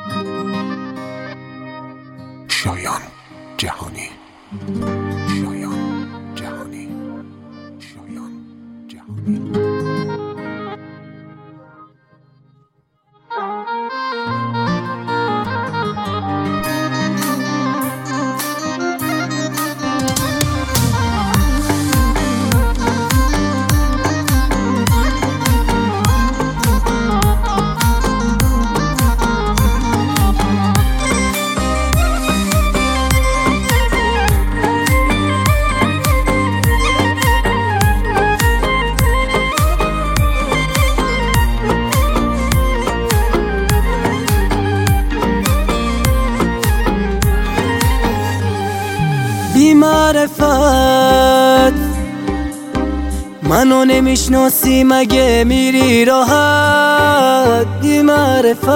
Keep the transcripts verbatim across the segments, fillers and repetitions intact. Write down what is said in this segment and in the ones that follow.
شایان جهانی شایان جهانی شایان جهانی بی معرفت منو نمیشناسی مگه میری راحت؟ بی معرفت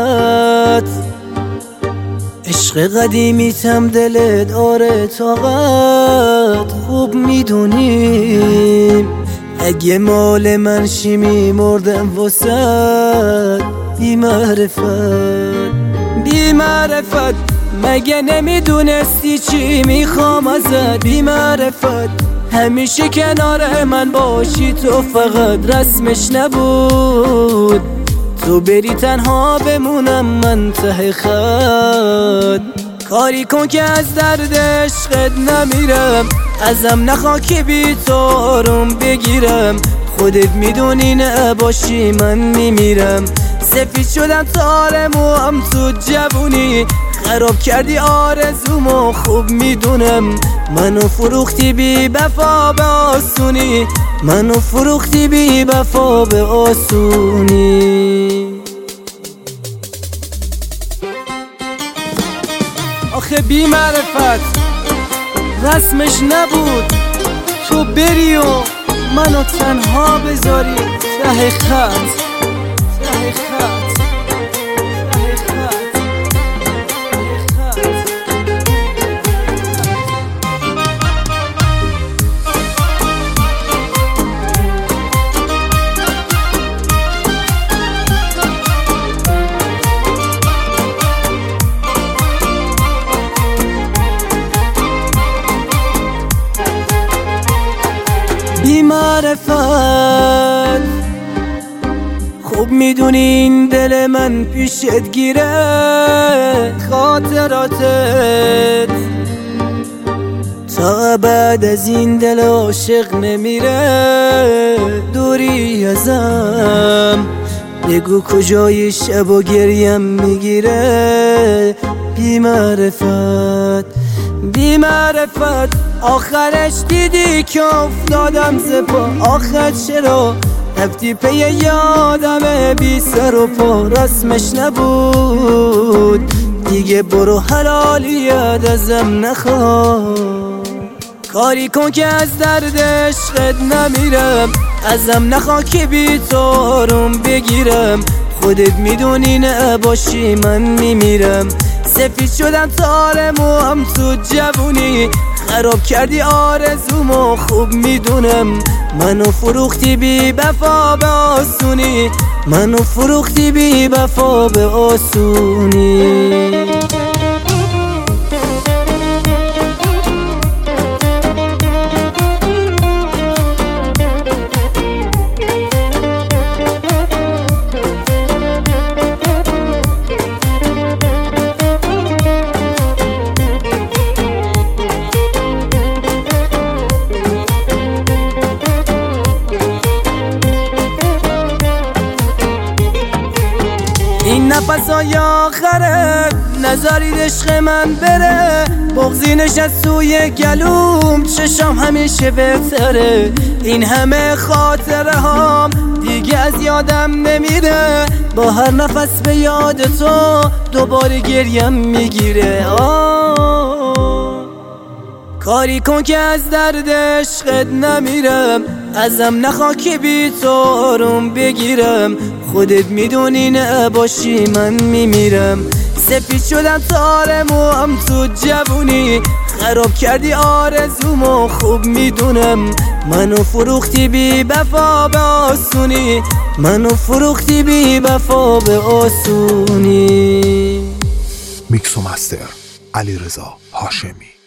عشق قدیمیتم دلت آره طاقت خوب میدونیم اگه مال من شی میمردم واسد. بی معرفت بی معرفت مگه نمیدونستی چی میخوام ازت؟ بی معرفت همیشه کنار من باشی تو فقط رسمش نبود تو بری تنها بمونم من ته خط. کاری کن که از درد عشقت نمیرم ازم نخوا که بی تو آروم بگیرم خودت میدونی نباشی من میمیرم. سفید شدم تار موام تو جوونی خراب کردی آرزومو خوب میدونم منو فروختی بی وفا به آسونی منو فروختی بی وفا به آسونی. آخه بی معرفت رسمش نبود تو بری و منو تنها بذاری ته خط ته خط. بی معرفت خوب میدونی این دل من پیشت گیره خاطراتت تا بعد از این دل عاشق نمیره. دوری ازم بگو کجای شب و گریم میگیره. بی معرفت بی معرفت آخرش دیدی که افتادم زپا آخر چرا رفتی پی یادم بی سر و پا رسمش نبود دیگه برو حلالیت ازم نخوا. کاری کن که از درد عشقت نمیرم ازم نخوا که بی تو آروم بگیرم خودت میدونی نباشی من میمیرم. سفید شدم تار موام تو جوونی خراب کردی آرزومو خوب میدونم منو فروختی بی وفا به آسونی منو فروختی بی وفا به آسونی. این نفسای آخرت نذارید عشق من بره بغضی نشست توی گلوم چشام همیشه بهتره. این همه خاطره هام دیگه از یادم نمیره با هر نفس به یاد تو دوباره گریم میگیره. آه کاری کن که از درد عشقت نمیرم ازم نخوا که بی تو آروم بگیرم خودت میدونی نباشی من میمیرم. سفید شدم تار موام تو جوونی خراب کردی آرزومو خوب میدونم منو فروختی بی وفا به آسونی منو فروختی بی وفا به آسونی. میکس و مستر علیرضا هاشمی.